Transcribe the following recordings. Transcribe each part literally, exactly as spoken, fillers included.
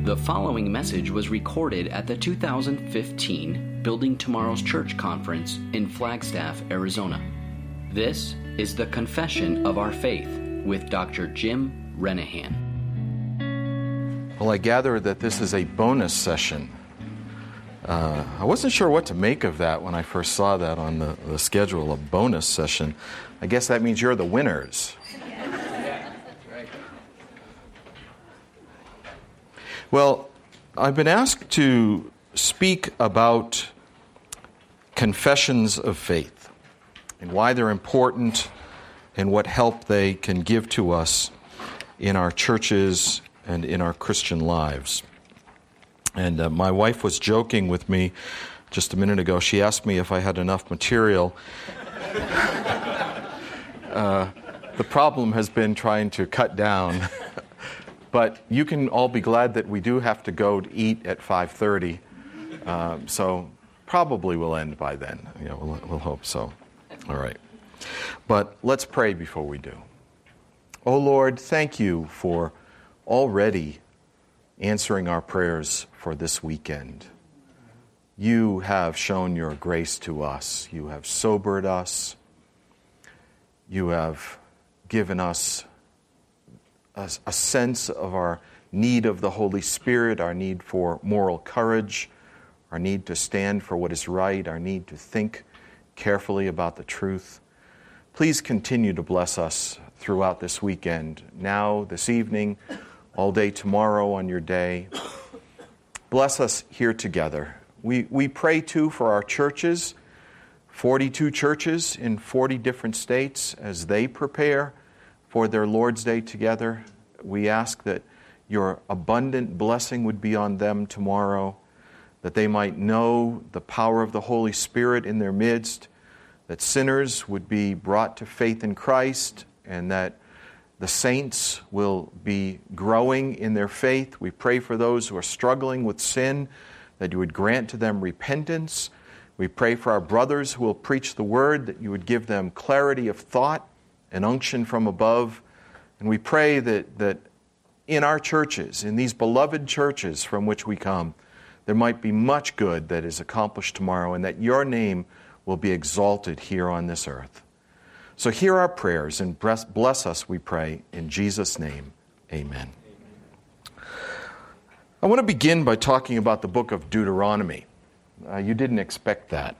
The following message was recorded at the two thousand fifteen Building Tomorrow's Church Conference in Flagstaff, Arizona. This is the Confession of Our Faith with Doctor Jim Renihan. Well, I gather that this is a bonus session. Uh, I wasn't sure what to make of that when I first saw that on the, the schedule, a bonus session. I guess that means you're the winners. Well, I've been asked to speak about confessions of faith and why they're important and what help they can give to us in our churches and in our Christian lives. And uh, my wife was joking with me just a minute ago. She asked me if I had enough material. uh, the problem has been trying to cut down. But you can all be glad that we do have to go to eat at five thirty. Um, so probably we'll end by then. You know, we'll, we'll hope so. All right. But let's pray before we do. Oh, Lord, thank you for already answering our prayers for this weekend. You have shown your grace to us. You have sobered us. You have given us a, a sense of our need of the Holy Spirit, our need for moral courage, our need to stand for what is right, our need to think carefully about the truth. Please continue to bless us throughout this weekend, now, this evening, all day tomorrow on your day. Bless us here together. We we pray, too, for our churches, forty-two churches in forty different states, as they prepare for their Lord's Day together. We ask that your abundant blessing would be on them tomorrow, that they might know the power of the Holy Spirit in their midst, that sinners would be brought to faith in Christ, and that the saints will be growing in their faith. We pray for those who are struggling with sin, that you would grant to them repentance. We pray for our brothers who will preach the word, that you would give them clarity of thought and unction from above. And we pray that, that in our churches, in these beloved churches from which we come, there might be much good that is accomplished tomorrow, and that your name will be exalted here on this earth. So hear our prayers and bless us, we pray, in Jesus' name. Amen. I want to begin by talking about the book of Deuteronomy. Uh, you didn't expect that.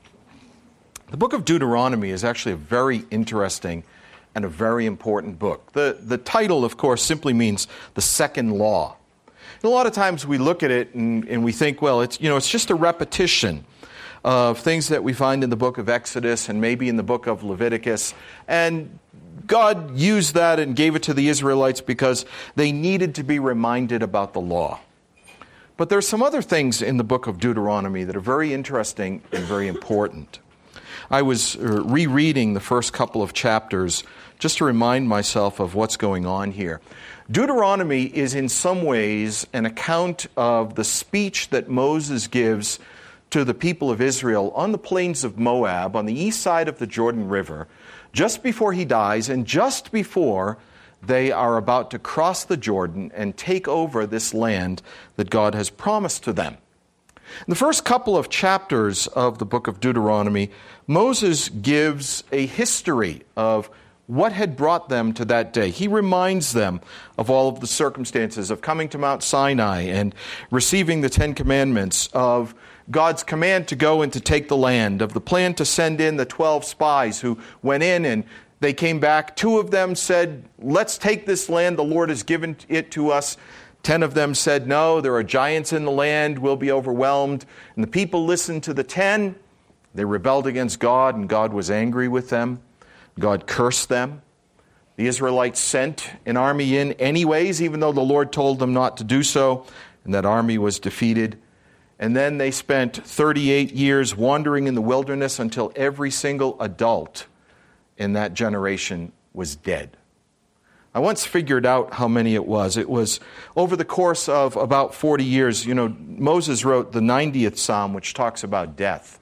The book of Deuteronomy is actually a very interesting and a very important book. The, the title, of course, simply means the second law. And a lot of times we look at it and, and we think, well, it's, you know, it's just a repetition of things that we find in the book of Exodus and maybe in the book of Leviticus. And God used that and gave it to the Israelites because they needed to be reminded about the law. But there are some other things in the book of Deuteronomy that are very interesting and very important. I was rereading the first couple of chapters just to remind myself of what's going on here. Deuteronomy is in some ways an account of the speech that Moses gives to the people of Israel on the plains of Moab, on the east side of the Jordan River, just before he dies and just before they are about to cross the Jordan and take over this land that God has promised to them. In the first couple of chapters of the book of Deuteronomy, Moses gives a history of what had brought them to that day. He reminds them of all of the circumstances of coming to Mount Sinai and receiving the Ten Commandments, of God's command to go and to take the land, of the plan to send in the twelve spies who went in and they came back. Two of them said, let's take this land, the Lord has given it to us. Ten of them said, no, there are giants in the land, we'll be overwhelmed. And the people listened to the ten. They rebelled against God, and God was angry with them. God cursed them. The Israelites sent an army in anyways, even though the Lord told them not to do so, and that army was defeated. And then they spent thirty-eight years wandering in the wilderness until every single adult in that generation was dead. I once figured out how many it was. It was over the course of about forty years. You know, Moses wrote the ninetieth Psalm, which talks about death.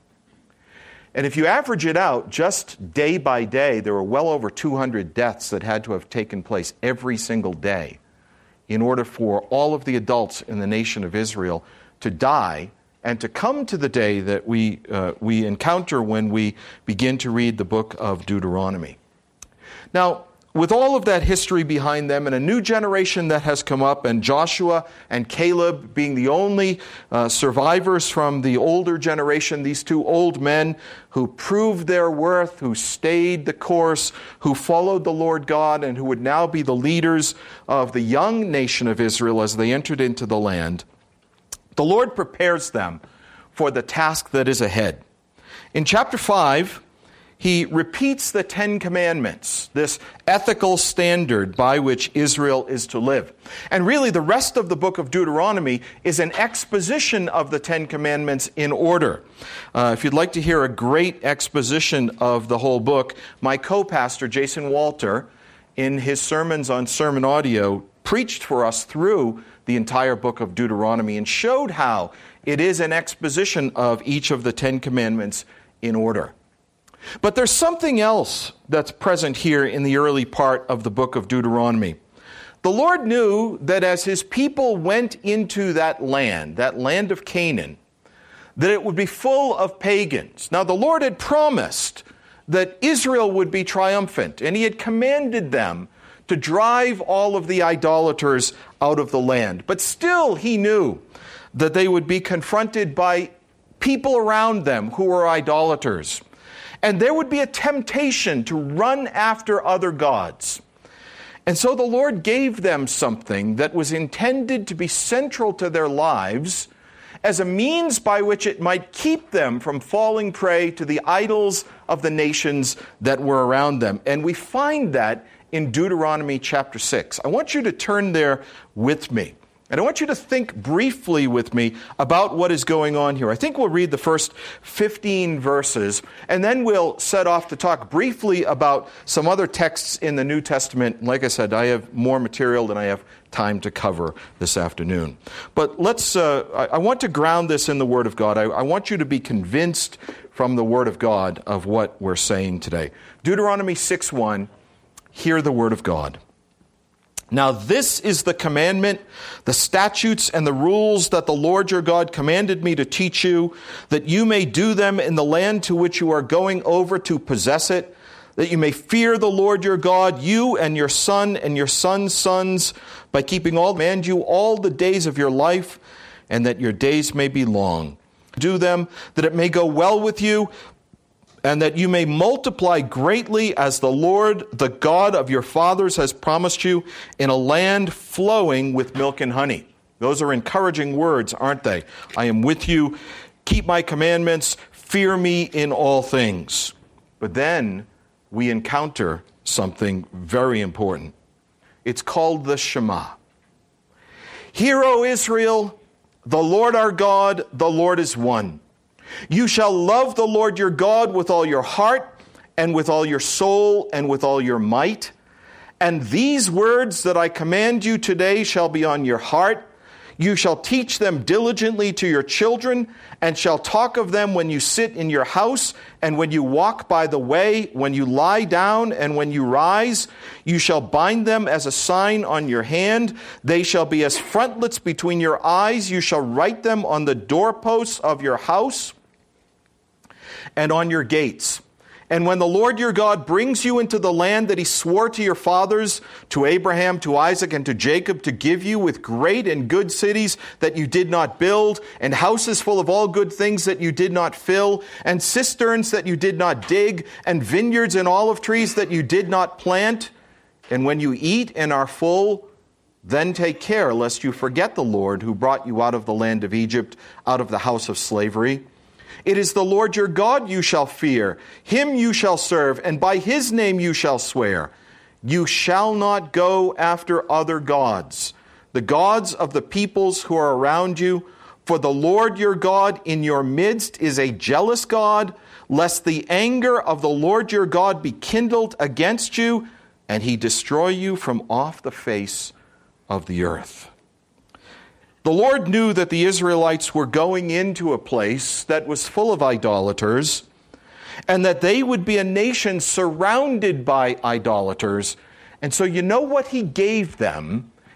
And if you average it out, just day by day, there were well over two hundred deaths that had to have taken place every single day in order for all of the adults in the nation of Israel to die and to come to the day that we, uh, we encounter when we begin to read the book of Deuteronomy. Now, with all of that history behind them and a new generation that has come up, and Joshua and Caleb being the only uh, survivors from the older generation, these two old men who proved their worth, who stayed the course, who followed the Lord God, and who would now be the leaders of the young nation of Israel as they entered into the land, the Lord prepares them for the task that is ahead. In chapter five, he repeats the Ten Commandments, this ethical standard by which Israel is to live. And really, the rest of the book of Deuteronomy is an exposition of the Ten Commandments in order. Uh, if you'd like to hear a great exposition of the whole book, my co-pastor, Jason Walter, in his sermons on Sermon Audio, preached for us through the entire book of Deuteronomy and showed how it is an exposition of each of the Ten Commandments in order. But there's something else that's present here in the early part of the book of Deuteronomy. The Lord knew that as his people went into that land, that land of Canaan, that it would be full of pagans. Now, the Lord had promised that Israel would be triumphant, and he had commanded them to drive all of the idolaters out of the land. But still, he knew that they would be confronted by people around them who were idolaters. And there would be a temptation to run after other gods. And so the Lord gave them something that was intended to be central to their lives as a means by which it might keep them from falling prey to the idols of the nations that were around them. And we find that in Deuteronomy chapter six. I want you to turn there with me. And I want you to think briefly with me about what is going on here. I think we'll read the first fifteen verses, and then we'll set off to talk briefly about some other texts in the New Testament. Like I said, I have more material than I have time to cover this afternoon. But let's, uh, I, I want to ground this in the Word of God. I, I want you to be convinced from the Word of God of what we're saying today. Deuteronomy six one, hear the Word of God. Now this is the commandment, the statutes and the rules that the Lord your God commanded me to teach you, that you may do them in the land to which you are going over to possess it, that you may fear the Lord your God, you and your son and your son's sons, by keeping all command you all the days of your life, and that your days may be long. Do them, that it may go well with you, and that you may multiply greatly as the Lord, the God of your fathers, has promised you, in a land flowing with milk and honey. Those are encouraging words, aren't they? I am with you. Keep my commandments. Fear me in all things. But then we encounter something very important. It's called the Shema. Hear, O Israel, the Lord our God, the Lord is one. You shall love the Lord your God with all your heart and with all your soul and with all your might. And these words that I command you today shall be on your heart. You shall teach them diligently to your children, and shall talk of them when you sit in your house, and when you walk by the way, when you lie down, and when you rise. You shall bind them as a sign on your hand. They shall be as frontlets between your eyes. You shall write them on the doorposts of your house and on your gates. And when the Lord your God brings you into the land that he swore to your fathers, to Abraham, to Isaac, and to Jacob, to give you with great and good cities that you did not build, and houses full of all good things that you did not fill, and cisterns that you did not dig, and vineyards and olive trees that you did not plant, and when you eat and are full, then take care lest you forget the Lord who brought you out of the land of Egypt, out of the house of slavery. It is the Lord your God you shall fear. Him you shall serve, and by his name you shall swear. You shall not go after other gods, the gods of the peoples who are around you. For the Lord your God in your midst is a jealous God, lest the anger of the Lord your God be kindled against you, and he destroy you from off the face of the earth. The Lord knew that the Israelites were going into a place that was full of idolaters, and that they would be a nation surrounded by idolaters. And so you know what he gave them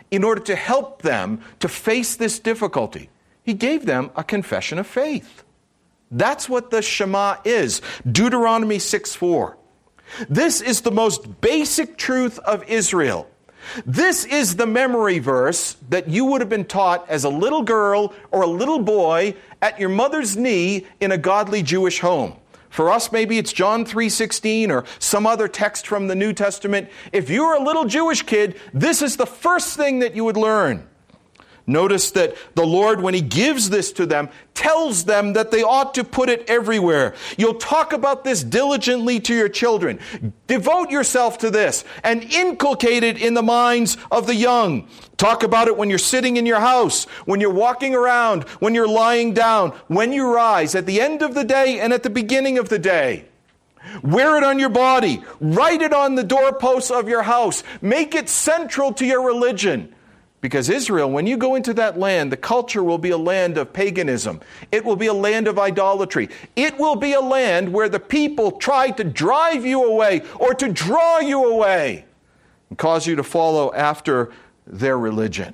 in order to help them to face this difficulty? He gave them a confession of faith. That's what the Shema is. Deuteronomy six four. This is the most basic truth of Israel. This is the memory verse that you would have been taught as a little girl or a little boy at your mother's knee in a godly Jewish home. For us, maybe it's John three sixteen or some other text from the New Testament. If you were a little Jewish kid, this is the first thing that you would learn. Notice that the Lord, when He gives this to them, tells them that they ought to put it everywhere. You'll talk about this diligently to your children. Devote yourself to this and inculcate it in the minds of the young. Talk about it when you're sitting in your house, when you're walking around, when you're lying down, when you rise, at the end of the day and at the beginning of the day. Wear it on your body. Write it on the doorposts of your house. Make it central to your religion. Because Israel, when you go into that land, the culture will be a land of paganism. It will be a land of idolatry. It will be a land where the people try to drive you away or to draw you away and cause you to follow after their religion.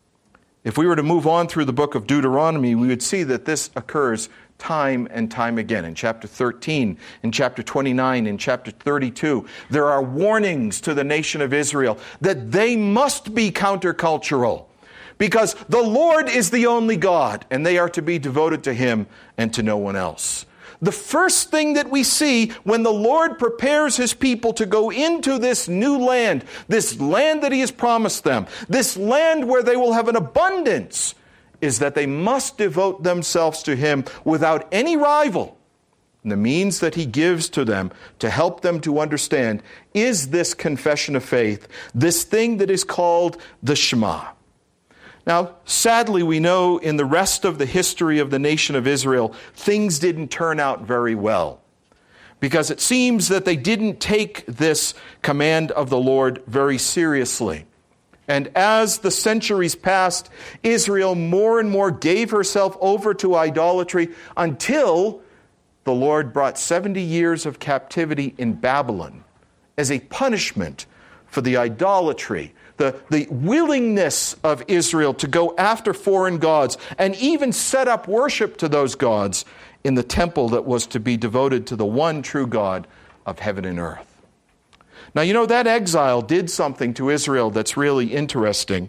If we were to move on through the book of Deuteronomy, we would see that this occurs time and time again. In chapter thirteen, in chapter twenty-nine, in chapter thirty-two, there are warnings to the nation of Israel that they must be countercultural because the Lord is the only God and they are to be devoted to Him and to no one else. The first thing that we see when the Lord prepares His people to go into this new land, this land that He has promised them, this land where they will have an abundance, is that they must devote themselves to Him without any rival. And the means that He gives to them to help them to understand is this confession of faith, this thing that is called the Shema. Now, sadly, we know in the rest of the history of the nation of Israel, things didn't turn out very well. Because it seems that they didn't take this command of the Lord very seriously. And as the centuries passed, Israel more and more gave herself over to idolatry until the Lord brought seventy years of captivity in Babylon as a punishment for the idolatry, the, the willingness of Israel to go after foreign gods and even set up worship to those gods in the temple that was to be devoted to the one true God of heaven and earth. Now, you know, that exile did something to Israel that's really interesting.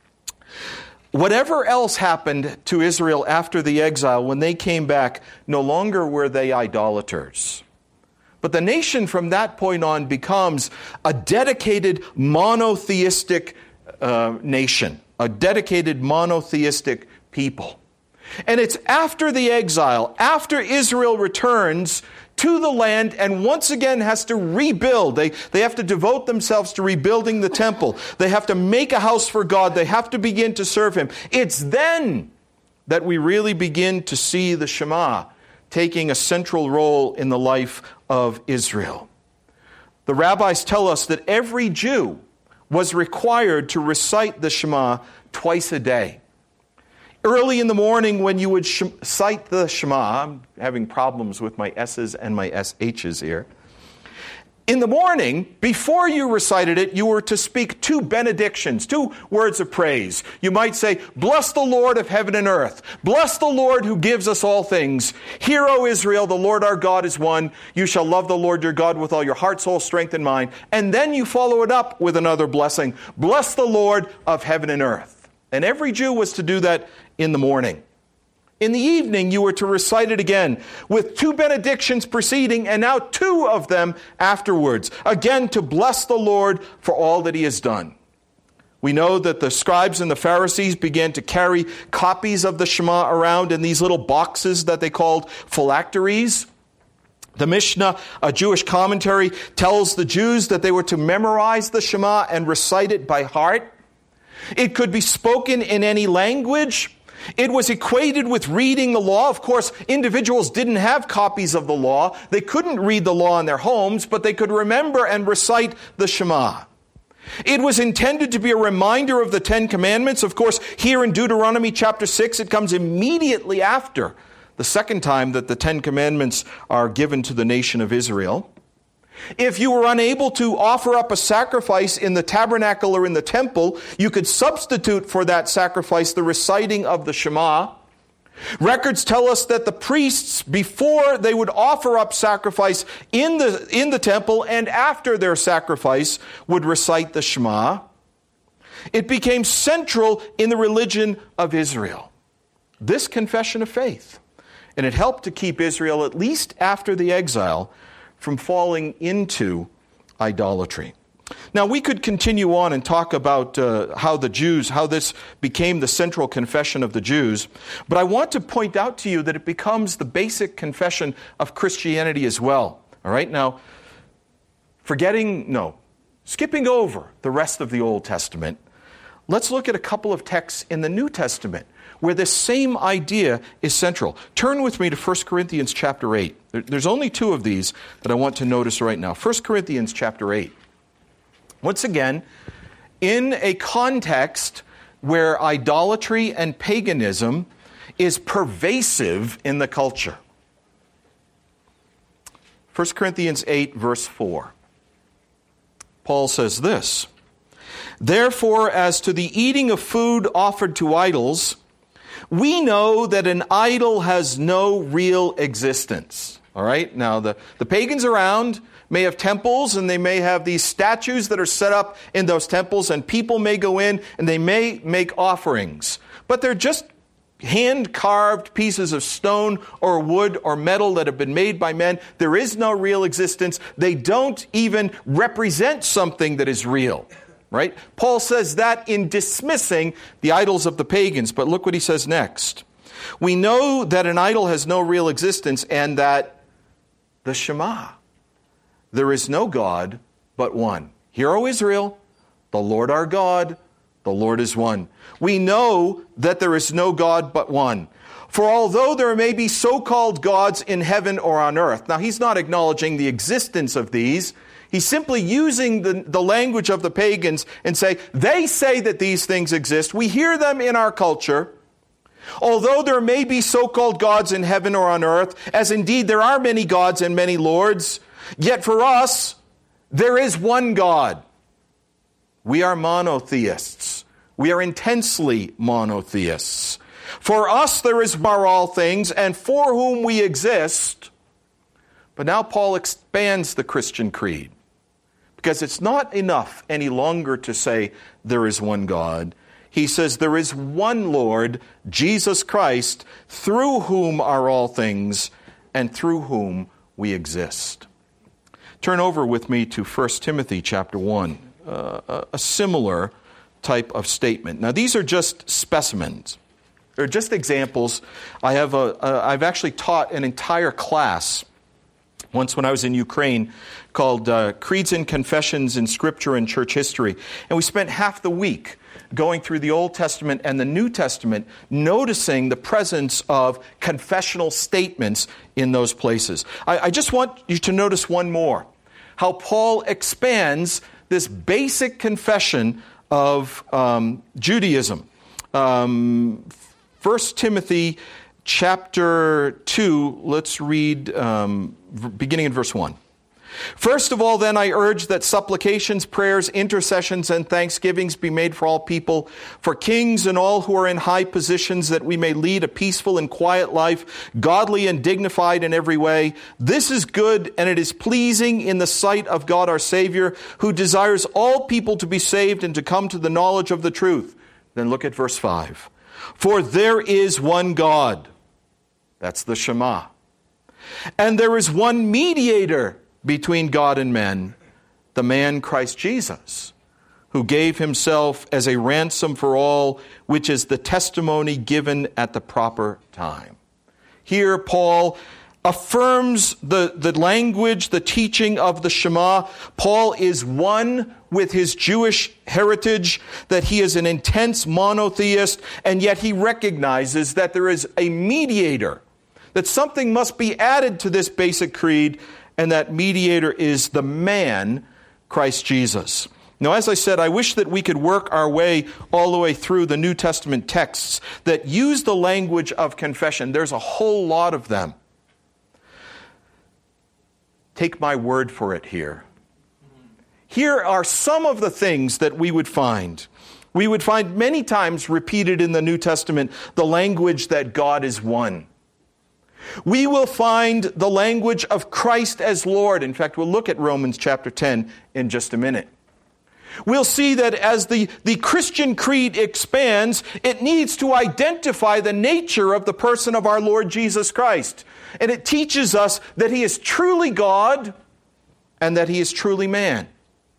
Whatever else happened to Israel after the exile, when they came back, no longer were they idolaters. But the nation from that point on becomes a dedicated monotheistic uh, nation, a dedicated monotheistic people. And it's after the exile, after Israel returns to the land and once again has to rebuild. They, they have to devote themselves to rebuilding the temple. They have to make a house for God. They have to begin to serve Him. It's then that we really begin to see the Shema taking a central role in the life of Israel. The rabbis tell us that every Jew was required to recite the Shema twice a day. Early in the morning when you would sh- cite the Shema, I'm having problems with my S's and my S H's here. In the morning, before you recited it, you were to speak two benedictions, two words of praise. You might say, "Bless the Lord of heaven and earth. Bless the Lord who gives us all things. Hear, O Israel, the Lord our God is one. You shall love the Lord your God with all your heart, soul, strength, and mind." And then you follow it up with another blessing. "Bless the Lord of heaven and earth." And every Jew was to do that in the morning. In the evening, you were to recite it again with two benedictions preceding and now two of them afterwards, again to bless the Lord for all that He has done. We know that the scribes and the Pharisees began to carry copies of the Shema around in these little boxes that they called phylacteries. The Mishnah, a Jewish commentary, tells the Jews that they were to memorize the Shema and recite it by heart. It could be spoken in any language. It was equated with reading the law. Of course, individuals didn't have copies of the law. They couldn't read the law in their homes, but they could remember and recite the Shema. It was intended to be a reminder of the Ten Commandments. Of course, here in Deuteronomy chapter six, it comes immediately after the second time that the Ten Commandments are given to the nation of Israel. If you were unable to offer up a sacrifice in the tabernacle or in the temple, you could substitute for that sacrifice the reciting of the Shema. Records tell us that the priests, before they would offer up sacrifice in the, in the temple and after their sacrifice, would recite the Shema. It became central in the religion of Israel, this confession of faith. And it helped to keep Israel, at least after the exile, from falling into idolatry. Now, we could continue on and talk about uh, how the Jews, how this became the central confession of the Jews, but I want to point out to you that it becomes the basic confession of Christianity as well. All right, now, forgetting, no, skipping over the rest of the Old Testament, let's look at a couple of texts in the New Testament where this same idea is central. Turn with me to First Corinthians chapter eight. There's only two of these that I want to notice right now. First Corinthians chapter eight. Once again, in a context where idolatry and paganism is pervasive in the culture. First Corinthians eight, verse four. Paul says this, "Therefore, as to the eating of food offered to idols, we know that an idol has no real existence." All right? Now, the, the pagans around may have temples, and they may have these statues that are set up in those temples, and people may go in, and they may make offerings. But they're just hand-carved pieces of stone or wood or metal that have been made by men. There is no real existence. They don't even represent something that is real. Right? Paul says that in dismissing the idols of the pagans. But look what he says next. "We know that an idol has no real existence, and that the Shema, there is no God but one. Hear, O Israel, the Lord our God, the Lord is one. We know that there is no God but one. For although there may be so-called gods in heaven or on earth." Now, he's not acknowledging the existence of these. He's simply using the, the language of the pagans and say, they say that these things exist. We hear them in our culture. "Although there may be so-called gods in heaven or on earth, as indeed there are many gods and many lords, yet for us there is one God." We are monotheists. We are intensely monotheists. "For us there is are all things, and for whom we exist." But now Paul expands the Christian creed, because it's not enough any longer to say there is one God. He says there is one Lord, Jesus Christ, through whom are all things, and through whom we exist. Turn over with me to First Timothy chapter one, uh, a similar type of statement. Now, these are just specimens. They're just examples. I have a, a, I've actually taught an entire class once when I was in Ukraine called uh, Creeds and Confessions in Scripture and Church History. And we spent half the week going through the Old Testament and the New Testament, noticing the presence of confessional statements in those places. I, I just want you to notice one more, how Paul expands this basic confession of um, Judaism. Um, First Timothy chapter two, let's read um, beginning in verse one. "First of all, then, I urge that supplications, prayers, intercessions, and thanksgivings be made for all people, for kings and all who are in high positions, that we may lead a peaceful and quiet life, godly and dignified in every way. This is good, and it is pleasing in the sight of God our Savior, who desires all people to be saved and to come to the knowledge of the truth." Then look at verse five. "For there is one God," that's the Shema, "and there is one mediator between God and men, the man Christ Jesus, who gave himself as a ransom for all, which is the testimony given at the proper time." Here Paul affirms the, the language, the teaching of the Shema. Paul is one with his Jewish heritage, that he is an intense monotheist, and yet he recognizes that there is a mediator, that something must be added to this basic creed, and that mediator is the man, Christ Jesus. Now, as I said, I wish that we could work our way all the way through the New Testament texts that use the language of confession. There's a whole lot of them. take my word for it here. Here are some of the things that we would find. We would find many times repeated in the New Testament the language that God is one. We will find the language of Christ as Lord. In fact, we'll look at Romans chapter ten in just a minute. We'll see that as the, the Christian creed expands, it needs to identify the nature of the person of our Lord Jesus Christ. And it teaches us that he is truly God and that he is truly man.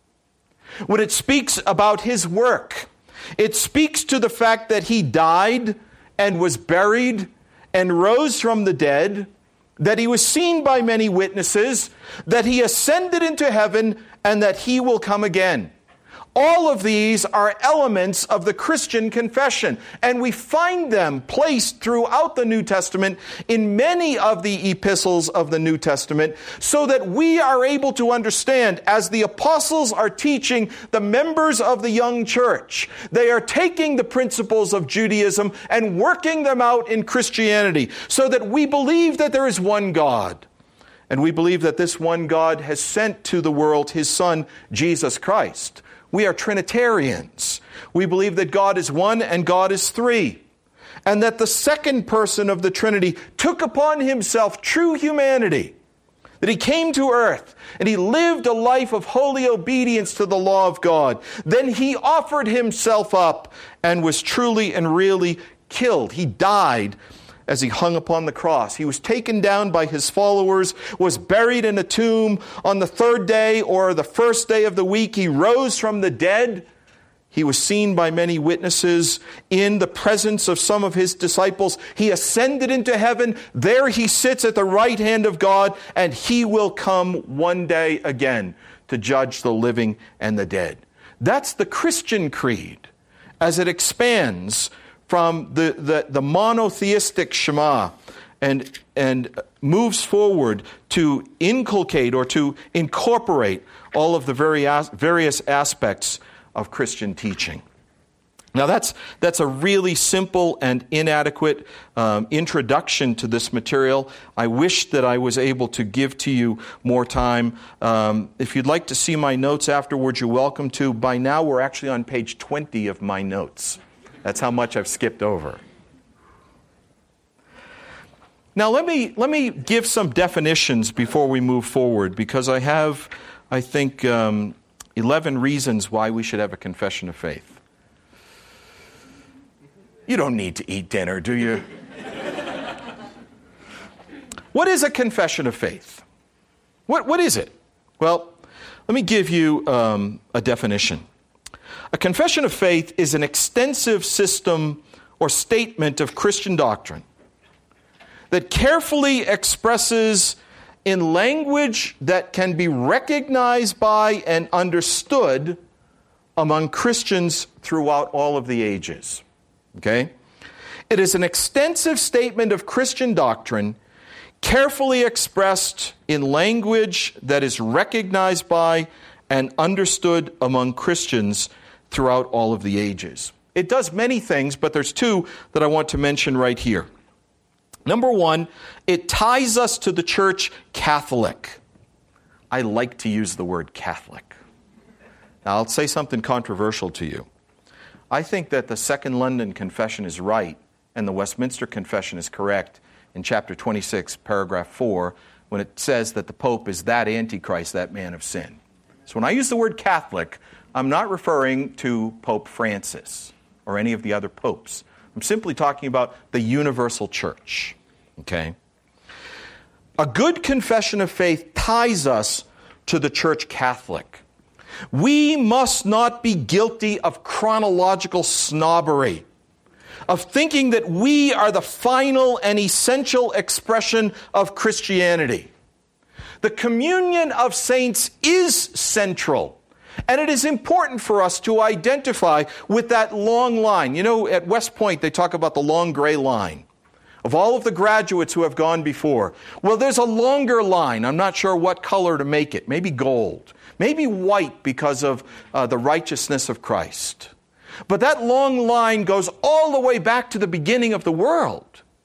When it speaks about his work, it speaks to the fact that he died and was buried and rose from the dead, that he was seen by many witnesses, that he ascended into heaven, and that he will come again. All of these are elements of the Christian confession, and we find them placed throughout the New Testament in many of the epistles of the New Testament, so that we are able to understand, as the apostles are teaching the members of the young church, they are taking the principles of Judaism and working them out in Christianity, so that we believe that there is one God. And we believe that this one God has sent to the world his Son, Jesus Christ. We are Trinitarians. We believe that God is one and God is three. And that the second person of the Trinity took upon himself true humanity. That he came to earth and he lived a life of holy obedience to the law of God. Then he offered himself up and was truly and really killed. He died as he hung upon the cross. He was taken down by his followers, was buried in a tomb. On the third day or the first day of the week, he rose from the dead. He was seen by many witnesses in the presence of some of his disciples. He ascended into heaven. There he sits at the right hand of God, and he will come one day again to judge the living and the dead. That's the Christian creed as it expands from the, the, the monotheistic Shema and, and moves forward to inculcate or to incorporate all of the various, various aspects of Christian teaching. Now that's, that's a really simple and inadequate um, introduction to this material. I wish that I was able to give to you more time. Um, if you'd like to see my notes afterwards, you're welcome to. By now we're actually on page twenty of my notes. That's how much I've skipped over. Now let me let me give some definitions before we move forward, because I have, I think, um, eleven reasons why we should have a confession of faith. You don't need to eat dinner, do you? What is a confession of faith? What what is it? Well, let me give you um, a definition. A confession of faith is an extensive system or statement of Christian doctrine that carefully expresses in language that can be recognized by and understood among Christians throughout all of the ages. Okay? It is an extensive statement of Christian doctrine carefully expressed in language that is recognized by and understood among Christians throughout all of the ages. It does many things, but there's two that I want to mention right here. Number one, it ties us to the church Catholic. I like to use the word Catholic. Now, I'll say something controversial to you. I think that the Second London Confession is right, and the Westminster Confession is correct in chapter twenty-six, paragraph four, when it says that the Pope is that Antichrist, that man of sin. So when I use the word Catholic, I'm not referring to Pope Francis or any of the other popes. I'm simply talking about the universal church. Okay? A good confession of faith ties us to the church Catholic. We must not be guilty of chronological snobbery, of thinking that we are the final and essential expression of Christianity. The communion of saints is central. And it is important for us to identify with that long line. You know, at West Point, they talk about the long gray line of all of the graduates who have gone before. Well, there's a longer line. I'm not sure what color to make it. Maybe gold. Maybe white because of uh, the righteousness of Christ. But that long line goes all the way back to the beginning of the world.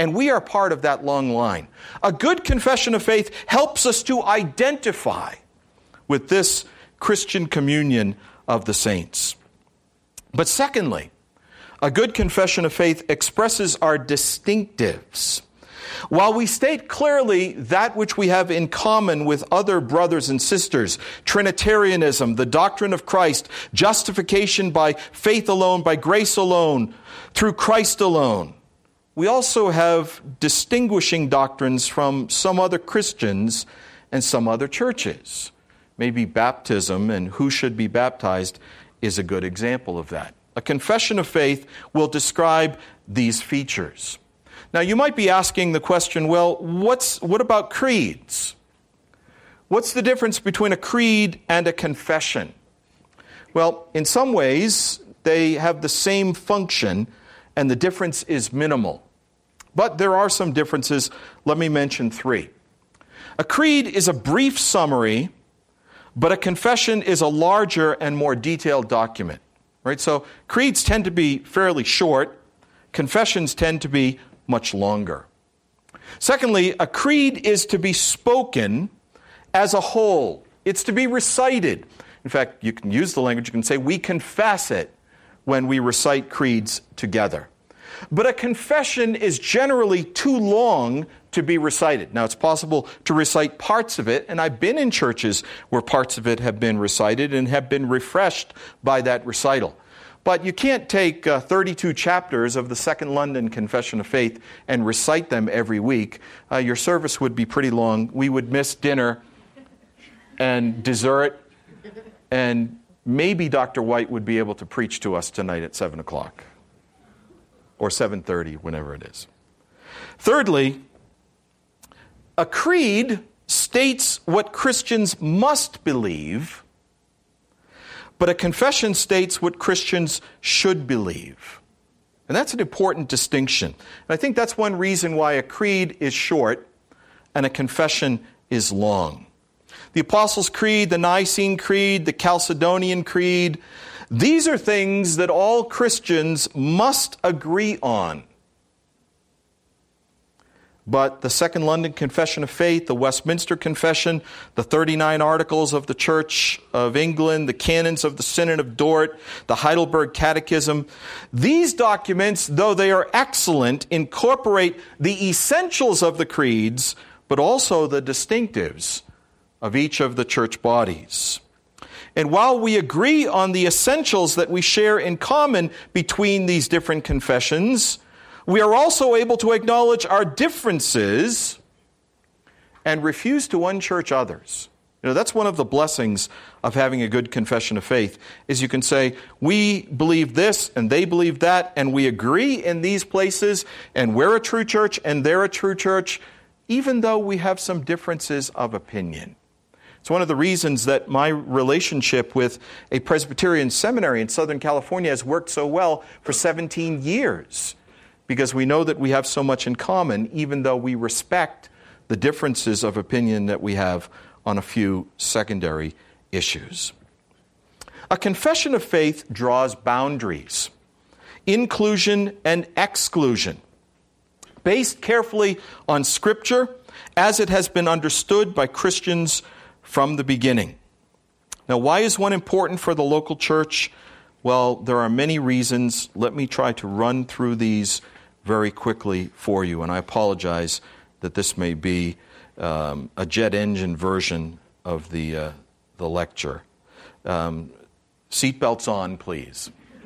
And we are part of that long line. A good confession of faith helps us to identify with this Christian communion of the saints. But secondly, a good confession of faith expresses our distinctives. While we state clearly that which we have in common with other brothers and sisters, Trinitarianism, the doctrine of Christ, justification by faith alone, by grace alone, through Christ alone, we also have distinguishing doctrines from some other Christians and some other churches. Maybe baptism and who should be baptized is a good example of that. A confession of faith will describe these features. Now, you might be asking the question, well, what's what about creeds? What's the difference between a creed and a confession? Well, in some ways, they have the same function, and the difference is minimal. But there are some differences. Let me mention three. A creed is a brief summary, but a confession is a larger and more detailed document. Right? So creeds tend to be fairly short. Confessions tend to be much longer. Secondly, a creed is to be spoken as a whole. It's to be recited. In fact, you can use the language, you can say, we confess it when we recite creeds together. But a confession is generally too long to be recited. Now, it's possible to recite parts of it, and I've been in churches where parts of it have been recited and have been refreshed by that recital. But you can't take uh, thirty-two chapters of the Second London Confession of Faith and recite them every week. Uh, your service would be pretty long. We would miss dinner and dessert, and maybe Doctor White would be able to preach to us tonight at seven o'clock or seven thirty, whenever it is. Thirdly, a creed states what Christians must believe, but a confession states what Christians should believe. And that's an important distinction. And I think that's one reason why a creed is short and a confession is long. The Apostles' Creed, the Nicene Creed, the Chalcedonian Creed, these are things that all Christians must agree on. But the Second London Confession of Faith, the Westminster Confession, the thirty-nine Articles of the Church of England, the Canons of the Synod of Dort, the Heidelberg Catechism, these documents, though they are excellent, incorporate the essentials of the creeds, but also the distinctives of each of the church bodies. And while we agree on the essentials that we share in common between these different confessions, we are also able to acknowledge our differences and refuse to unchurch others. You know, that's one of the blessings of having a good confession of faith, is you can say, we believe this and they believe that, and we agree in these places, and we're a true church and they're a true church, even though we have some differences of opinion. It's one of the reasons that my relationship with a Presbyterian seminary in Southern California has worked so well for seventeen years. Because we know that we have so much in common, even though we respect the differences of opinion that we have on a few secondary issues. A confession of faith draws boundaries, inclusion and exclusion, based carefully on Scripture as it has been understood by Christians from the beginning. Now, why is one important for the local church? Well, there are many reasons. Let me try to run through these very quickly for you, and I apologize that this may be um, a jet engine version of the uh, the lecture. Um, Seatbelts on, please.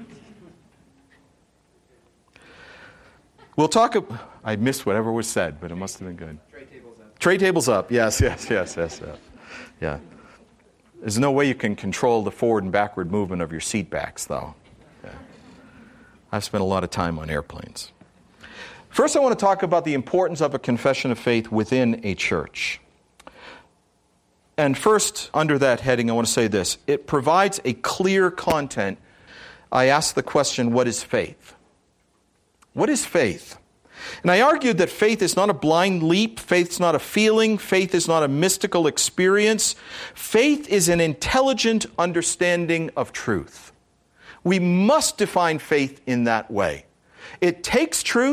We'll talk. Ab- I missed whatever was said, but it must have been good. Tray tables up. Tray tables up. Yes, yes, yes, yes, yes. Yeah. There's no way you can control the forward and backward movement of your seat backs, though. Yeah. I've spent a lot of time on airplanes. First, I want to talk about the importance of a confession of faith within a church. And first, under that heading, I want to say this. It provides a clear content. I ask the question, what is faith? What is faith? And I argued that faith is not a blind leap. Faith's not a feeling. Faith is not a mystical experience. Faith is an intelligent understanding of truth. We must define faith in that way. It takes truth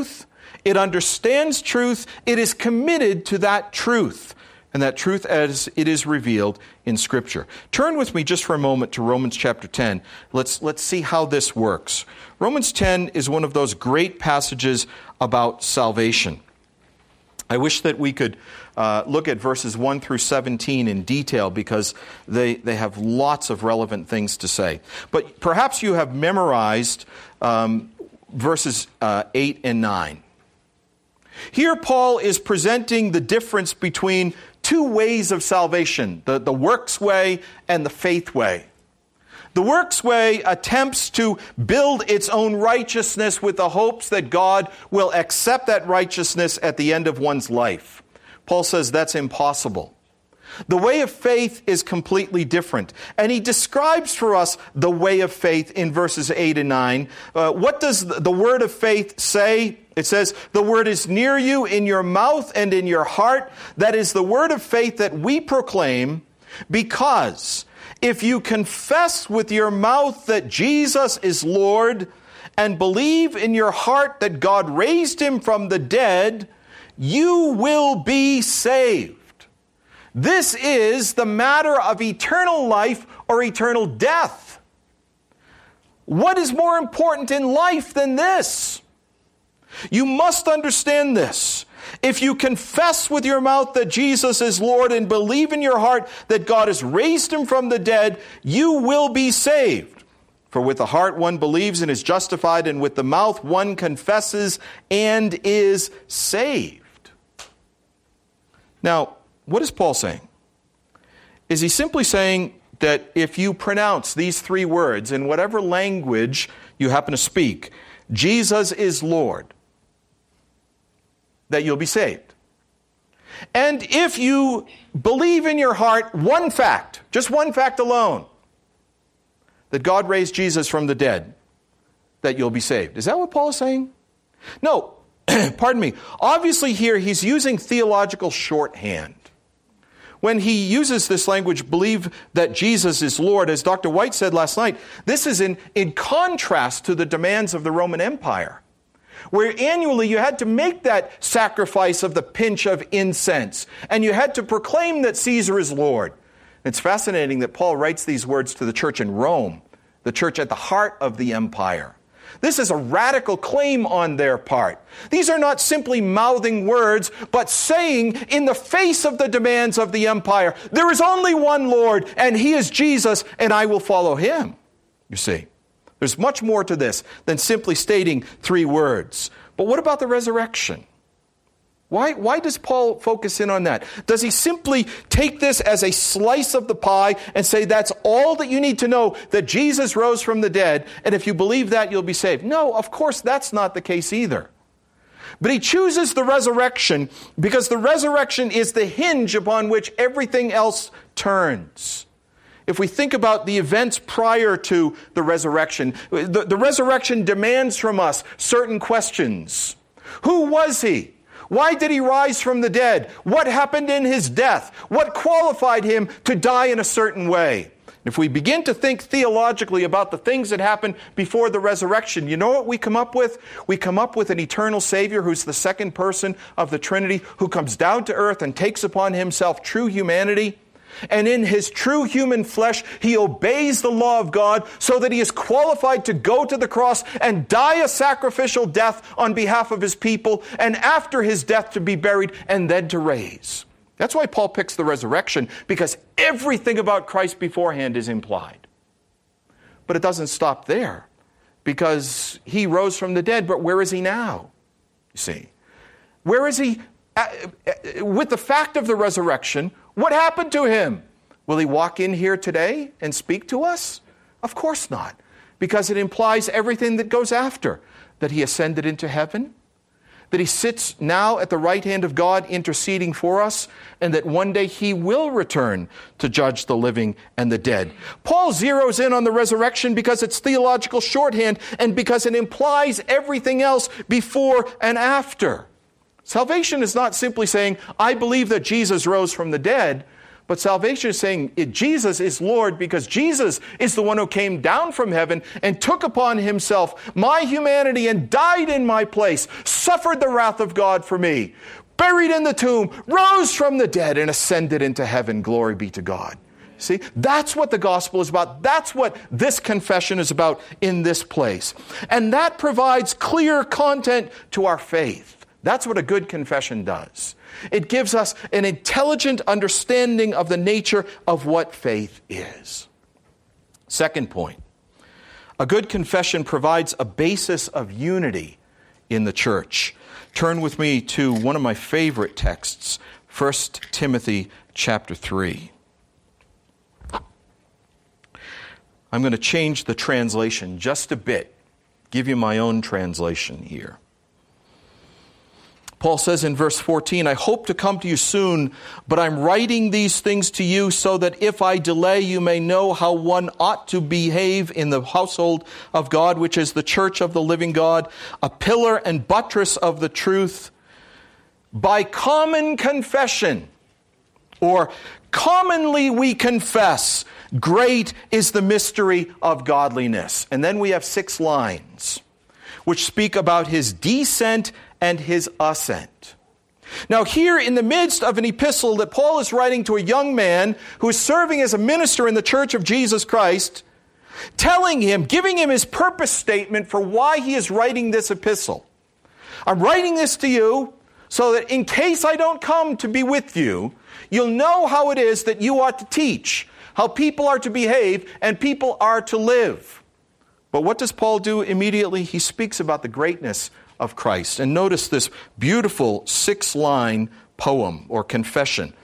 It understands truth. It is committed to that truth, and that truth as it is revealed in Scripture. Turn with me just for a moment to Romans chapter ten. Let's, let's see how this works. Romans ten is one of those great passages about salvation. I wish that we could uh, look at verses one through seventeen in detail because they, they have lots of relevant things to say. But perhaps you have memorized um, verses uh, eight and nine. Here Paul is presenting the difference between two ways of salvation, the, the works way and the faith way. The works way attempts to build its own righteousness with the hopes that God will accept that righteousness at the end of one's life. Paul says that's impossible. The way of faith is completely different. And he describes for us the way of faith in verses eight and nine. Uh, what does the word of faith say? It says, the word is near you in your mouth and in your heart. That is the word of faith that we proclaim, because if you confess with your mouth that Jesus is Lord and believe in your heart that God raised him from the dead, you will be saved. This is the matter of eternal life or eternal death. What is more important in life than this? You must understand this. If you confess with your mouth that Jesus is Lord and believe in your heart that God has raised him from the dead, you will be saved. For with the heart one believes and is justified, and with the mouth one confesses and is saved. Now, what is Paul saying? Is he simply saying that if you pronounce these three words in whatever language you happen to speak, Jesus is Lord, that you'll be saved? And if you believe in your heart one fact, just one fact alone, that God raised Jesus from the dead, that you'll be saved. Is that what Paul is saying? No, pardon me. Obviously here he's using theological shorthand. When he uses this language, believe that Jesus is Lord, as Doctor White said last night, this is in, in contrast to the demands of the Roman Empire, where annually you had to make that sacrifice of the pinch of incense, and you had to proclaim that Caesar is Lord. It's fascinating that Paul writes these words to the church in Rome, the church at the heart of the empire. This is a radical claim on their part. These are not simply mouthing words, but saying in the face of the demands of the empire, there is only one Lord, and he is Jesus, and I will follow him. You see, there's much more to this than simply stating three words. But what about the resurrection? Why, why does Paul focus in on that? Does he simply take this as a slice of the pie and say that's all that you need to know, that Jesus rose from the dead, and if you believe that, you'll be saved? No, of course, that's not the case either. But he chooses the resurrection because the resurrection is the hinge upon which everything else turns. If we think about the events prior to the resurrection, the, the resurrection demands from us certain questions. Who was he? Why did he rise from the dead? What happened in his death? What qualified him to die in a certain way? If we begin to think theologically about the things that happened before the resurrection, you know what we come up with? We come up with an eternal Savior who's the second person of the Trinity, who comes down to earth and takes upon himself true humanity. And in his true human flesh, he obeys the law of God so that he is qualified to go to the cross and die a sacrificial death on behalf of his people, and after his death to be buried and then to raise. That's why Paul picks the resurrection, because everything about Christ beforehand is implied. But it doesn't stop there, because he rose from the dead, but where is he now? You see, where is he? With the fact of the resurrection, what happened to him? Will he walk in here today and speak to us? Of course not, because it implies everything that goes after. That he ascended into heaven, that he sits now at the right hand of God interceding for us, and that one day he will return to judge the living and the dead. Paul zeroes in on the resurrection because it's theological shorthand and because it implies everything else before and after. Salvation is not simply saying, I believe that Jesus rose from the dead, But salvation is saying it, Jesus is Lord because Jesus is the one who came down from heaven and took upon himself my humanity and died in my place, suffered the wrath of God for me, buried in the tomb, rose from the dead, and ascended into heaven. Glory be to God. See, that's what the gospel is about. That's what this confession is about in this place. And that provides clear content to our faith. That's what a good confession does. It gives us an intelligent understanding of the nature of what faith is. Second point, a good confession provides a basis of unity in the church. Turn with me to one of my favorite texts, First Timothy chapter three. I'm going to change the translation just a bit, give you my own translation here. Paul says in verse fourteen, I hope to come to you soon, but I'm writing these things to you so that if I delay, you may know how one ought to behave in the household of God, which is the church of the living God, a pillar and buttress of the truth, by common confession, or commonly we confess, great is the mystery of godliness. And then we have six lines which speak about his descent and his ascent. Now here in the midst of an epistle that Paul is writing to a young man who is serving as a minister in the church of Jesus Christ, telling him, giving him his purpose statement for why he is writing this epistle. I'm writing this to you so that in case I don't come to be with you, you'll know how it is that you ought to teach, how people are to behave and people are to live. But what does Paul do immediately? He speaks about the greatness of Christ. And notice this beautiful six-line poem or confession.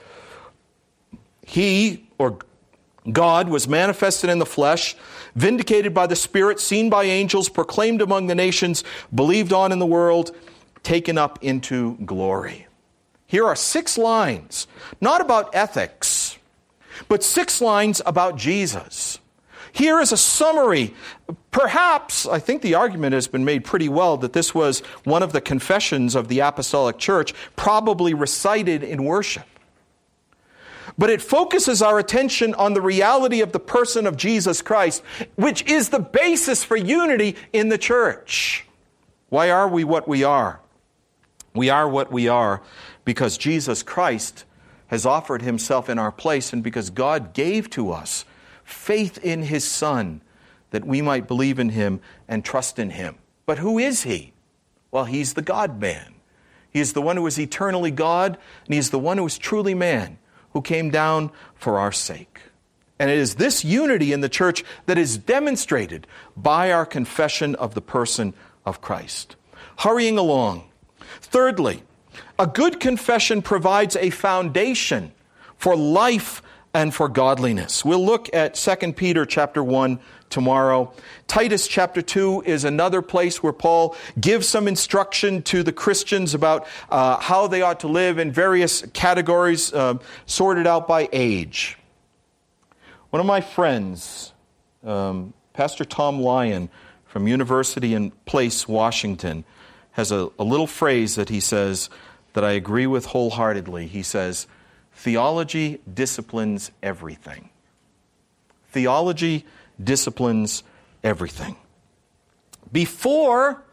He, or God, was manifested in the flesh, vindicated by the Spirit, seen by angels, proclaimed among the nations, believed on in the world, taken up into glory. Here are six lines, not about ethics, but six lines about Jesus. Here is a summary. Perhaps, I think the argument has been made pretty well that this was one of the confessions of the apostolic church, probably recited in worship. But it focuses our attention on the reality of the person of Jesus Christ, which is the basis for unity in the church. Why are we what we are? We are what we are because Jesus Christ has offered himself in our place and because God gave to us faith in his Son, that we might believe in him and trust in him. But who is he? Well, he's the God-man. He is the one who is eternally God, and he is the one who is truly man, who came down for our sake. And it is this unity in the church that is demonstrated by our confession of the person of Christ. Hurrying along. Thirdly, a good confession provides a foundation for life and for godliness. We'll look at Second Peter chapter one tomorrow. Titus chapter two is another place where Paul gives some instruction to the Christians about uh, how they ought to live in various categories uh, sorted out by age. One of my friends, um, Pastor Tom Lyon from University in Place, Washington, has a, a little phrase that he says that I agree with wholeheartedly. He says, theology disciplines everything. Theology disciplines everything. Before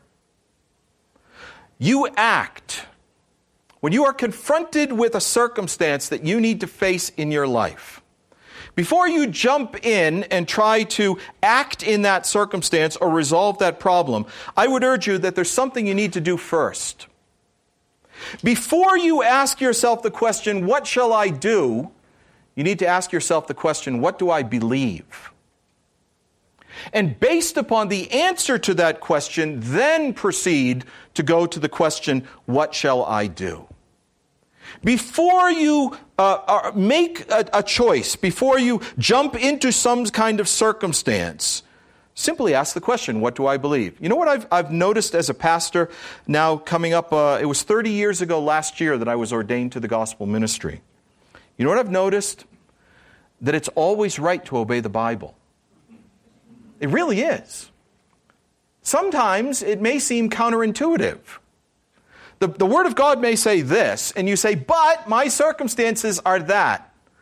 you act, when you are confronted with a circumstance that you need to face in your life, before you jump in and try to act in that circumstance or resolve that problem, I would urge you that there's something you need to do first. Before you ask yourself the question, what shall I do? You need to ask yourself the question, what do I believe? And based upon the answer to that question, then proceed to go to the question, what shall I do? Before you uh, make a, a choice, before you jump into some kind of circumstance, simply ask the question, what do I believe? You know what I've, I've noticed as a pastor now coming up, uh, it was thirty years ago last year that I was ordained to the gospel ministry. You know what I've noticed? That it's always right to obey the Bible. It really is. Sometimes it may seem counterintuitive. The, the Word of God may say this, and you say, but my circumstances are that.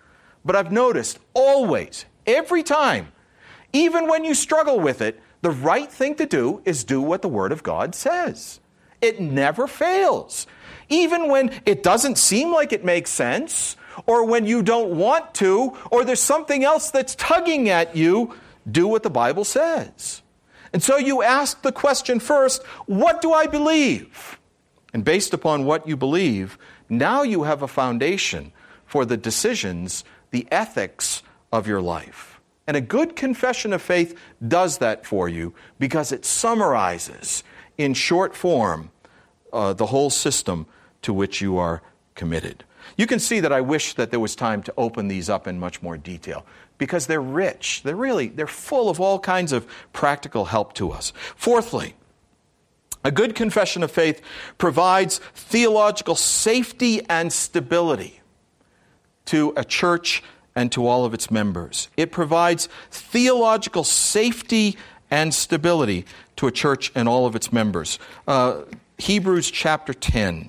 But I've noticed always, every time, even when you struggle with it, the right thing to do is do what the Word of God says. It never fails. Even when it doesn't seem like it makes sense, or when you don't want to, or there's something else that's tugging at you, do what the Bible says. And so you ask the question first, what do I believe? And based upon what you believe, now you have a foundation for the decisions, the ethics of your life. And a good confession of faith does that for you because it summarizes in short form uh, the whole system to which you are committed. You can see that I wish that there was time to open these up in much more detail because they're rich. They're really, they're full of all kinds of practical help to us. Fourthly, a good confession of faith provides theological safety and stability to a church and to all of its members. It provides theological safety and stability to a church and all of its members. Uh, Hebrews chapter ten.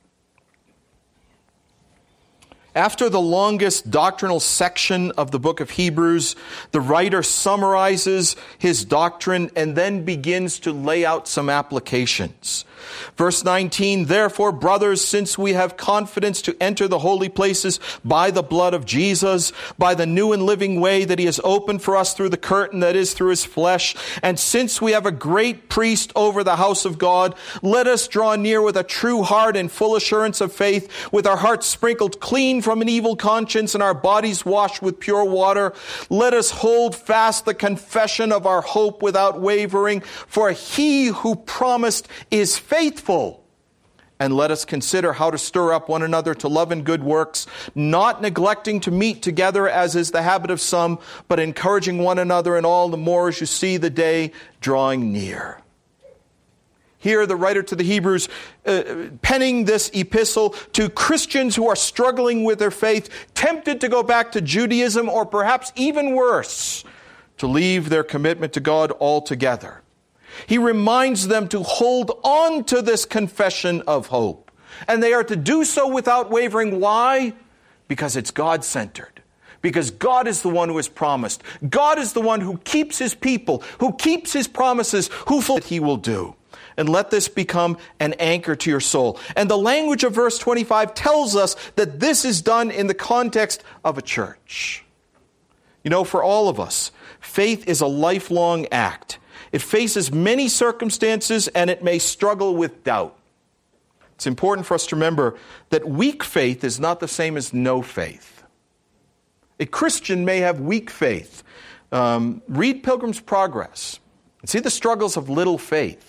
After the longest doctrinal section of the book of Hebrews, the writer summarizes his doctrine and then begins to lay out some applications. Verse nineteen, therefore, brothers, since we have confidence to enter the holy places by the blood of Jesus, by the new and living way that he has opened for us through the curtain that is through his flesh, and since we have a great priest over the house of God, let us draw near with a true heart and full assurance of faith, with our hearts sprinkled clean from an evil conscience and our bodies washed with pure water. Let us hold fast the confession of our hope without wavering, for he who promised is faithful. And let us consider how to stir up one another to love and good works, not neglecting to meet together as is the habit of some, but encouraging one another, and all the more as you see the day drawing near. Here, the writer to the Hebrews, uh, penning this epistle to Christians who are struggling with their faith, tempted to go back to Judaism, or perhaps even worse, to leave their commitment to God altogether. He reminds them to hold on to this confession of hope. And they are to do so without wavering. Why? Because it's God-centered. Because God is the one who has promised. God is the one who keeps his people, who keeps his promises, who fulfills what he will do. And let this become an anchor to your soul. And the language of verse twenty-five tells us that this is done in the context of a church. You know, for all of us, faith is a lifelong act. It faces many circumstances and it may struggle with doubt. It's important for us to remember that weak faith is not the same as no faith. A Christian may have weak faith. Um, read Pilgrim's Progress and see the struggles of little faith.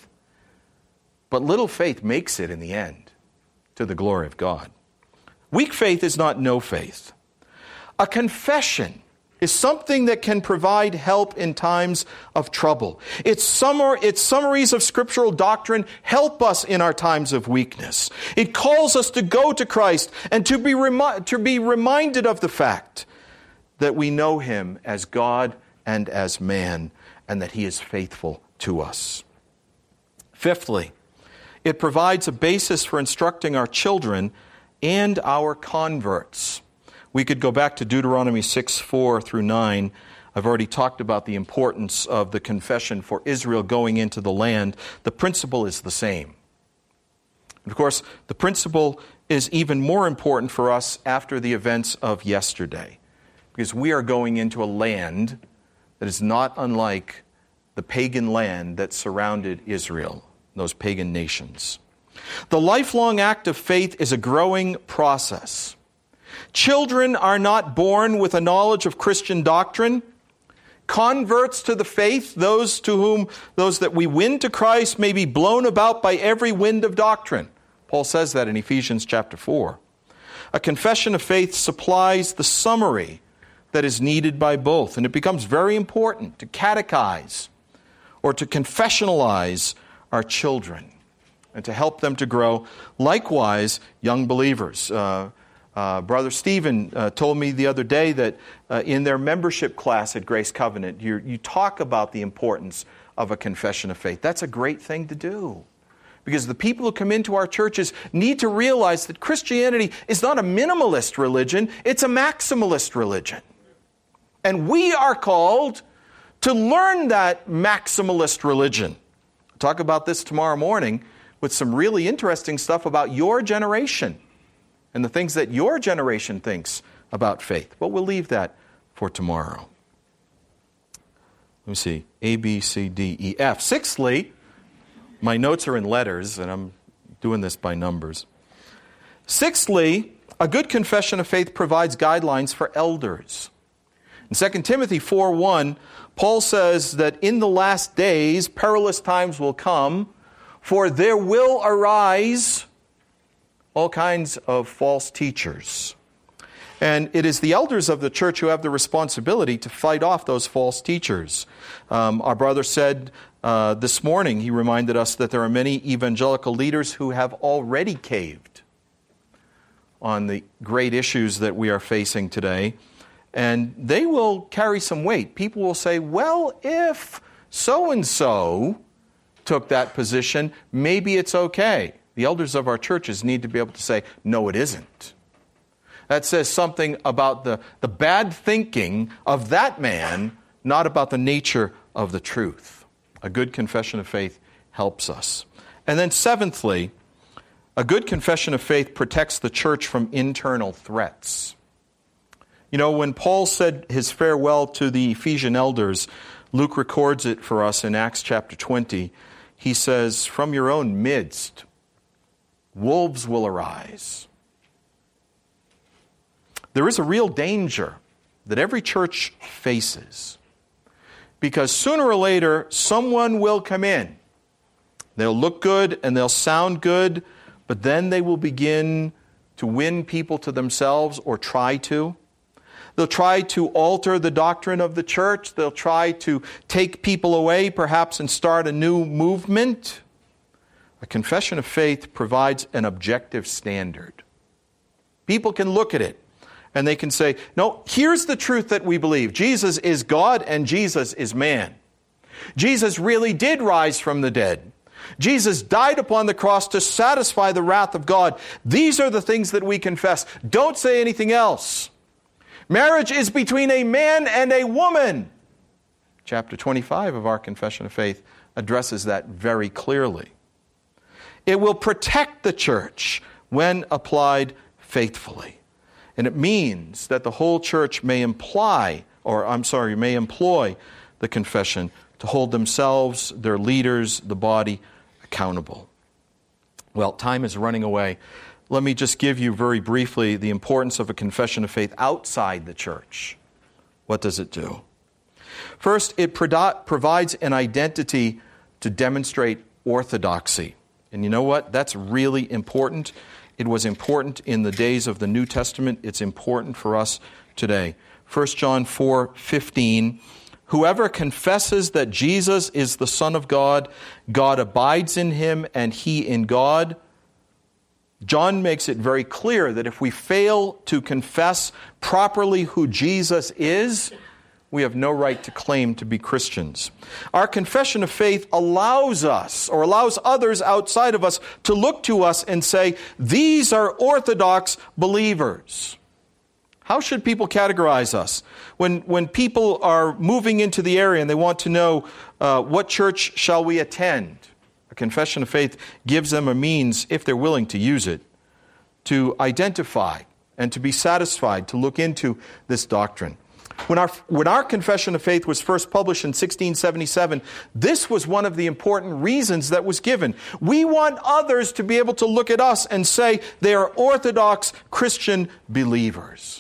But little faith makes it in the end to the glory of God. Weak faith is not no faith. A confession is something that can provide help in times of trouble. Its, summar, its summaries of scriptural doctrine help us in our times of weakness. It calls us to go to Christ and to be, remi- to be reminded of the fact that we know him as God and as man, and that he is faithful to us. Fifthly, it provides a basis for instructing our children and our converts. We could go back to Deuteronomy six, four through nine. I've already talked about the importance of the confession for Israel going into the land. The principle is the same. And of course, the principle is even more important for us after the events of yesterday, because we are going into a land that is not unlike the pagan land that surrounded Israel, those pagan nations. The lifelong act of faith is a growing process. Children are not born with a knowledge of Christian doctrine. Converts to the faith, those to whom those that we win to Christ, may be blown about by every wind of doctrine. Paul says that in Ephesians chapter four. A confession of faith supplies the summary that is needed by both, and it becomes very important to catechize or to confessionalize our children and to help them to grow. Likewise, young believers. Uh, uh, Brother Stephen uh, told me the other day that uh, in their membership class at Grace Covenant, you, you talk about the importance of a confession of faith. That's a great thing to do, Because the people who come into our churches need to realize that Christianity is not a minimalist religion, it's a maximalist religion. And we are called to learn that maximalist religion. I'll talk about this tomorrow morning with some really interesting stuff about your generation and the things that your generation thinks about faith. But we'll leave that for tomorrow. Let me see. A, B, C, D, E, F. Sixthly, my notes are in letters, and I'm doing this by numbers. Sixthly, a good confession of faith provides guidelines for elders. In Second Timothy four one, Paul says that in the last days, perilous times will come, for there will arise all kinds of false teachers. And it is the elders of the church who have the responsibility to fight off those false teachers. Um, our brother said uh, this morning, he reminded us that there are many evangelical leaders who have already caved on the great issues that we are facing today. And they will carry some weight. People will say, well, if so-and-so took that position, maybe it's okay. The elders of our churches need to be able to say, no, it isn't. That says something about the, the bad thinking of that man, not about the nature of the truth. A good confession of faith helps us. And then seventhly, a good confession of faith protects the church from internal threats. You know, when Paul said his farewell to the Ephesian elders, Luke records it for us in Acts chapter twenty. He says, from your own midst, wolves will arise. There is a real danger that every church faces, because sooner or later, someone will come in. They'll look good and they'll sound good, but then they will begin to win people to themselves, or try to. They'll try to alter the doctrine of the church. They'll try to take people away, perhaps, and start a new movement. A confession of faith provides an objective standard. People can look at it and they can say, no, here's the truth that we believe. Jesus is God and Jesus is man. Jesus really did rise from the dead. Jesus died upon the cross to satisfy the wrath of God. These are the things that we confess. Don't say anything else. Marriage is between a man and a woman. Chapter twenty-five of our Confession of Faith addresses that very clearly. It will protect the church when applied faithfully. And it means that the whole church may imply, or I'm sorry, may employ the confession to hold themselves, their leaders, the body accountable. Well, time is running away. Let me just give you very briefly the importance of a confession of faith outside the church. What does it do? First, it provides an identity to demonstrate orthodoxy. And you know what? That's really important. It was important in the days of the New Testament. It's important for us today. First John four fifteen, whoever confesses that Jesus is the Son of God, God abides in him and he in God. John makes it very clear that if we fail to confess properly who Jesus is, we have no right to claim to be Christians. Our confession of faith allows us, or allows others outside of us, to look to us and say, these are orthodox believers. How should people categorize us? When, when people are moving into the area and they want to know uh, what church shall we attend, a confession of faith gives them a means, if they're willing to use it, to identify and to be satisfied, to look into this doctrine. When our, when our confession of faith was first published in sixteen seventy-seven, this was one of the important reasons that was given. We want others to be able to look at us and say they are Orthodox Christian believers.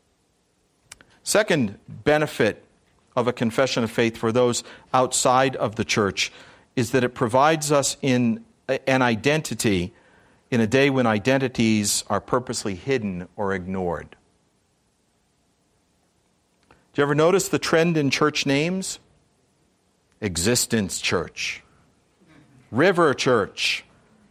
Second benefit of a confession of faith for those outside of the church is that it provides us in an identity in a day when identities are purposely hidden or ignored. Do you ever notice the trend in church names? Existence Church, River Church,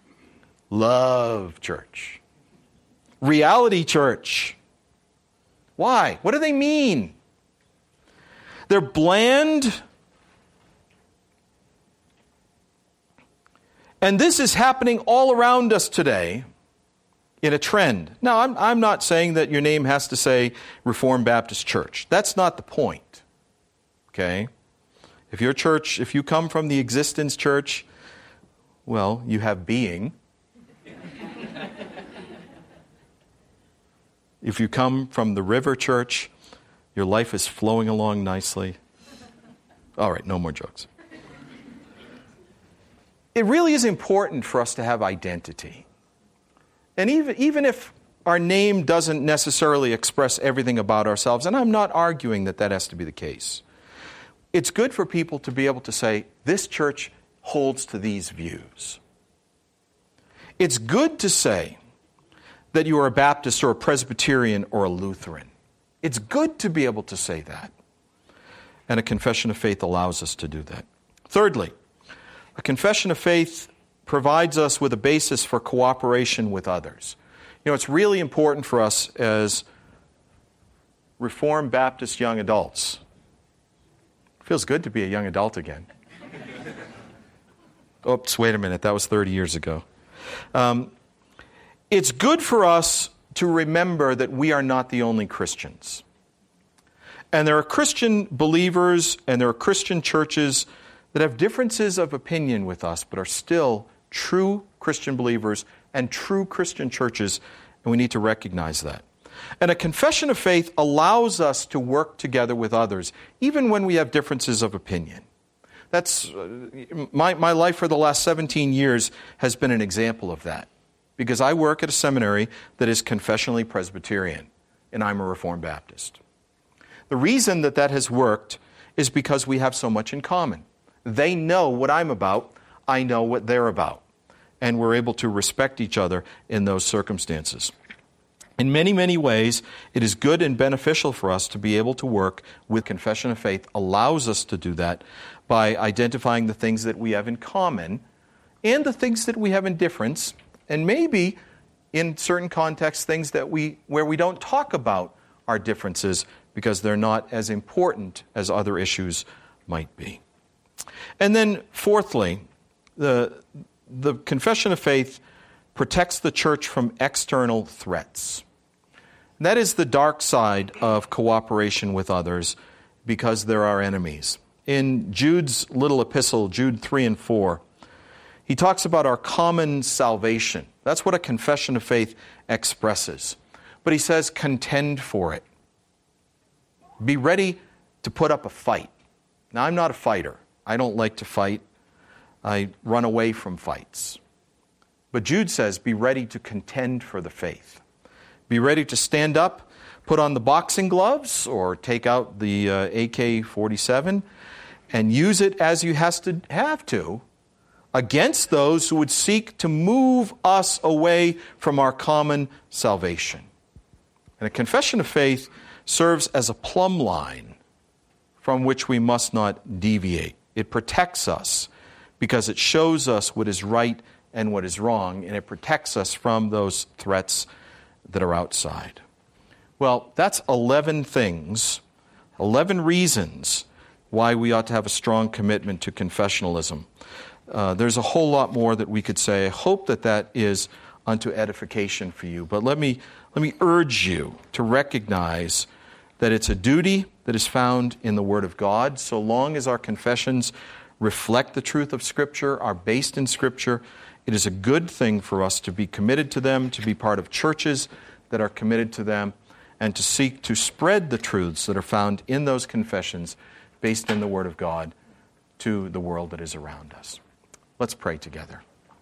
Love Church, Reality Church. Why? What do they mean? They're bland And this is happening all around us today in a trend. Now, I'm, I'm not saying that your name has to say Reformed Baptist Church. That's not the point. Okay? If your church, if you come from the Existence Church, well, you have being. If you come from the River Church, your life is flowing along nicely. All right, no more jokes. It really is important for us to have identity. And even, even if our name doesn't necessarily express everything about ourselves, and I'm not arguing that that has to be the case, it's good for people to be able to say, this church holds to these views. It's good to say that you are a Baptist or a Presbyterian or a Lutheran. It's good to be able to say that. And a confession of faith allows us to do that. Thirdly, a confession of faith provides us with a basis for cooperation with others. You know, it's really important for us as Reformed Baptist young adults. It feels good to be a young adult again. Oops, wait a minute, that was thirty years ago. Um, it's good for us to remember that we are not the only Christians. And there are Christian believers and there are Christian churches that have differences of opinion with us, but are still true Christian believers and true Christian churches, and we need to recognize that. And a confession of faith allows us to work together with others, even when we have differences of opinion. That's uh, my, my life for the last seventeen years has been an example of that, because I work at a seminary that is confessionally Presbyterian, and I'm a Reformed Baptist. The reason that that has worked is because we have so much in common. They know what I'm about, I know what they're about, and we're able to respect each other in those circumstances. In many, many ways, it is good and beneficial for us to be able to work with confession of faith, allows us to do that by identifying the things that we have in common and the things that we have in difference, and maybe in certain contexts, things that we where we don't talk about our differences because they're not as important as other issues might be. And then fourthly, the, the confession of faith protects the church from external threats. And that is the dark side of cooperation with others, because there are enemies. In Jude's little epistle, Jude three and four, he talks about our common salvation. That's what a confession of faith expresses. But he says, contend for it. Be ready to put up a fight. Now, I'm not a fighter. I don't like to fight. I run away from fights. But Jude says, be ready to contend for the faith. Be ready to stand up, put on the boxing gloves, or take out the uh, A K forty-seven, and use it as you has to have to against those who would seek to move us away from our common salvation. And a confession of faith serves as a plumb line from which we must not deviate. It protects us because it shows us what is right and what is wrong, and it protects us from those threats that are outside. Well, that's eleven things, eleven reasons why we ought to have a strong commitment to confessionalism. Uh, there's a whole lot more that we could say. I hope that that is unto edification for you. But let me let me urge you to recognize that it's a duty that is found in the Word of God. So long as our confessions reflect the truth of Scripture, are based in Scripture, it is a good thing for us to be committed to them, to be part of churches that are committed to them, and to seek to spread the truths that are found in those confessions based in the Word of God to the world that is around us. Let's pray together.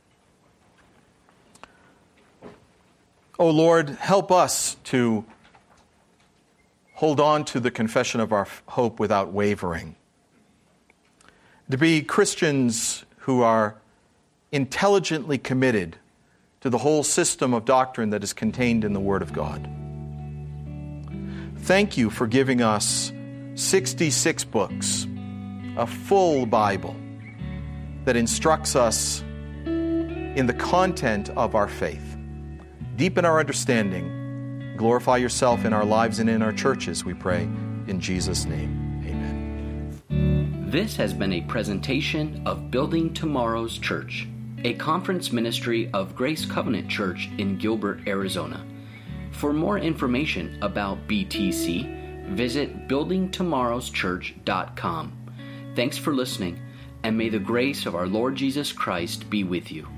Oh Lord, help us to hold on to the confession of our hope without wavering. To be Christians who are intelligently committed to the whole system of doctrine that is contained in the Word of God. Thank you for giving us sixty-six books, a full Bible that instructs us in the content of our faith. Deepen our understanding. Glorify yourself in our lives and in our churches, we pray. In Jesus' name, amen. This has been a presentation of Building Tomorrow's Church. a conference ministry of Grace Covenant Church in Gilbert, Arizona. For more information about B T C, visit building tomorrows church dot com. Thanks for listening, and may the grace of our Lord Jesus Christ be with you.